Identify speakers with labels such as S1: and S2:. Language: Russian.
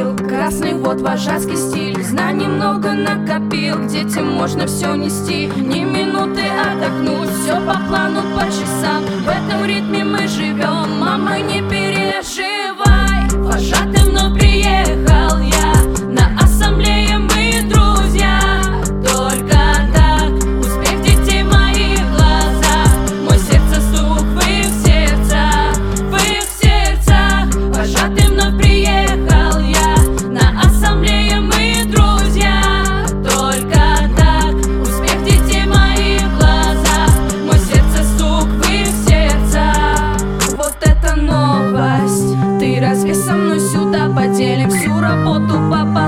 S1: любил красный, вот вожатский стиль. Знаний много накопил, к детям можно все нести. Ни минуты отдохнуть, все по плану, по часам. В этом ритме мы живем, мама, не переживай. Вожатым вновь приехал я, на ассамблее мы друзья. Только так успех детей в моих глазах. Мой сердце стук в их сердцах, в их сердцах. Вожатым вновь приехал я, на ассамблее мы друзья. Только так успех детей в моих глазах. Мой сердце стук в их сердцах. Вот это новость, ты разве со мной сюда поделим всю работу по